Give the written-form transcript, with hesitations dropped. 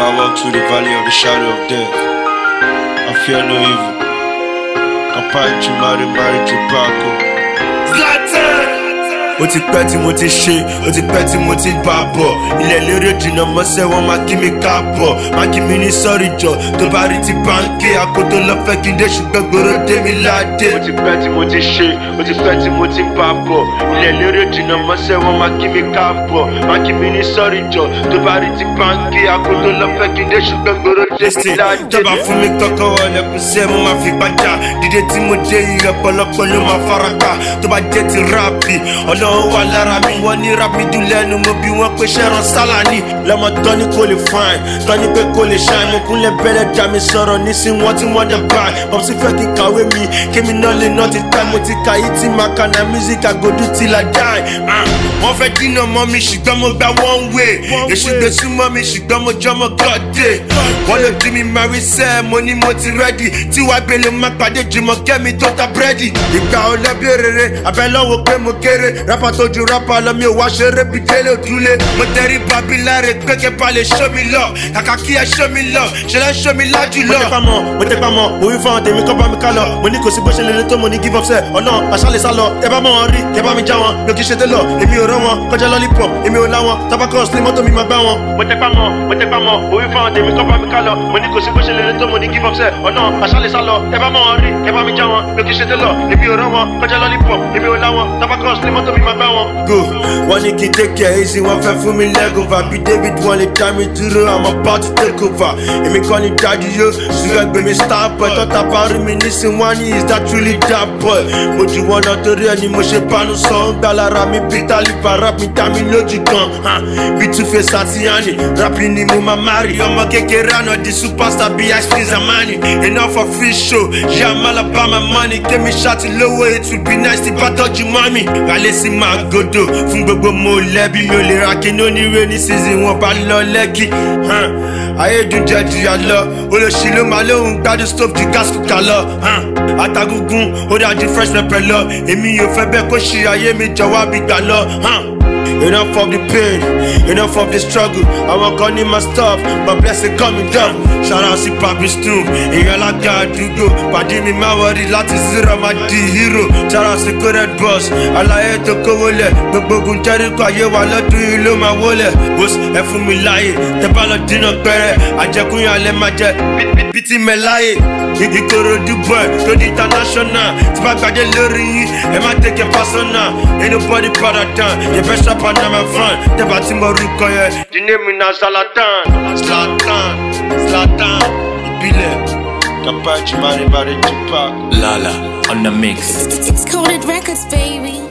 I walk through the valley of the shadow of death, I fear no evil. Kapachi Mari Chupaco. Zlatan! Ó ti pẹ́ tí mo ti ṣe, ó ti pẹ́ tí mo ti bá bọ̀. Ilẹ̀ lérè jìnnà mọ́sẹ̀ wọ́n máa kí mi káàbọ̀. Máa kí mi ní sọ́ọ̀rì jọ, tó bá rí ti báńkì. Àkótó lọ fẹ́ kí n dé ṣùgbọ́n gbòòrò dé mi láde. Ó ti pẹ́ tí mo ti ṣe, ó ti pẹ́ tí mo ti bá bọ̀. Ilẹ̀ lérè jìnnà mọ́sẹ̀ wọ́n máa kí mi káàbọ̀. Máa kí mi ní sọ́ọ̀rì jọ, tó bá rí ti báńkì. Àkótó lọ fẹ́ kí n dé ṣùgbọ́n gbòòrò dé mi láde. Tọ́ba fún mi kọ́kọ́ wọlé kù sẹ́ mo máa fi gbàjà. Dídé tí mo dé yìí ọ̀pọ̀lọpọ̀ ló máa farapa. Tó bá jẹ́ ti ráàpì, ọlọ́run wà lára mi. Wọ́n ní rápì dùn lẹ́nu mo bí wọ́n pé ṣẹ́ran sálà ní. Lọ́mọ tọ́ni kò lè fine, tọ́ni pé kò lè shine. Mo kúnlẹ̀ bẹ̀rẹ̀ dá mi sọ̀rọ̀ nísìn wọ́n tí wọ́n dẹ̀ bá. Bọ́sí fẹ́ kí kàwé mi, kémi náà lè ná ti tẹ́. Mo ti ka yìí tí màá kà náà music I go do till I die. Wọ́n fẹ́ dínà mọ́ mi ṣùgbọ́n mo gba one way. Èṣù gbé súnmọ́ mi ṣùgbọ́n mo jọmọ gọ́dé. Wọ́n ló di mi marry sẹ́, mo ní mo ti ready. Tí wàá gbélé má pàdé jùmọ̀ kẹ́mi tó ta búrẹ́dì. Ìgbà ò lẹ́bí rere, àbẹ́ lọ́wọ́ pé mo kéré. Rápá tó ju rápá lọ mi ò wá ṣeré bí délé òdúlé. Mo tẹrí babi láre pé kẹ́ bá lè show mi lọ. Kàkà kí ẹ show mi lọ, ṣẹlẹ̀ show mi lájú lọ. Mo tẹ́ pa mọ́, mo wí fún àwọn tèmi kọ́ bá mi ká lọ. Mo ní kò sí bó ṣe lè lé tó mo ní give up sẹ́. Ọ̀nà àṣàlẹ̀ sá lọ, ẹ bá mọ̀ wọn rí, ẹ bá mi já wọn. Mi ò kì í ṣe télọ̀, èmi ò rán wọn, kọjá lollipop, èmi ò lá wọn. Tabakos ní mọ́tò mi máa gbá wọn. Mo tẹ́ pa mọ́, mo wí fún àwọn tèmi kọ́ bá mi ká lọ. Mo ní kò sí bó ṣe lè lé tó mo ní give up sẹ́. Ọ̀nà àṣàlẹ̀ sá lọ, ẹ bá mọ̀ wọn rí, ẹ bá mi já wọn. Mi ò kì í ṣe télọ̀, èmi ò rán wọn, kọjá lollipop, èmi ò lá wọn. Tabakos ní mọ́tò mi máa gbá wọn. Go, wọ́n ní kí n take care easy, wọ́n fẹ́ fún mi leg over. Bí David wọ́n lè dá mi dúró, I'm about to take over. Èmi kọ́ ni dájú yó, ṣùgbọ́n gbé mi star boy. Tọ́ta bá rí mi nísìn wọ́n ní is that truly that boy. Mo jù wọ́n lọ torí ẹni mo ṣe bánu sọ. Ń gbà lára mi bí tálíbà rap mi dá mi lójú gan. Bí Two-Face àti Yanni, rap ni mo máa marry. Ọmọ kékeré àná di superstar bí Ice Zamani. Enough of free show, yá Alabama money. Kémi ṣáàtì lówó, it would be nice tí bá tọ́jú mọ́mì. Rálẹ̀ sí máa gòdò fún gbogbo mo lẹ́bi. Mi ò lè ra kí ní oníire ní season wọn bá lọ lẹ́kì. Ayédùnjẹ jìyà lọ, olóṣì ló máa lóhùn gbádùn stove ju gas cooker lọ. Atagungun ó dájú fresh pepper lọ. Èmi ò fẹ́ bẹ́ẹ̀ kó ṣì ayé mi jọ̀wọ́ bí gbà lọ. Enough of the pain, enough of the struggle. Àwọn kan ní my stuff, but blessing coming down. Shout out sí Papi Snoop, èèyàn lága àdúgbò. Pàdé mi máa wọrí láti zero máa di hero. Shout out sí Coded Boss, àlàyé tó kówó lẹ̀. Gbogbo ogun Jẹ́ríkò ayé wa lọ́dún yìí ló máa wọlé. Bóṣ ẹ fún mi láàyè, tẹ bá lọ dínà pẹ́rẹ́. Àjẹkùn alẹ́ máa jẹ bíi mẹ́láyè. Ìkòròdú boy tó di international. Tí bá gbàdé lórí yín, ẹ má take it personal. Ain't nobody better than your best rapper number one. Tẹ́bà tí mo rí kọ yẹ, the name mi na Zlatan. Zlatan, ìbílẹ̀. Kapachi Mari Chupaco. Lala on the mix. It's Coded Records, baby.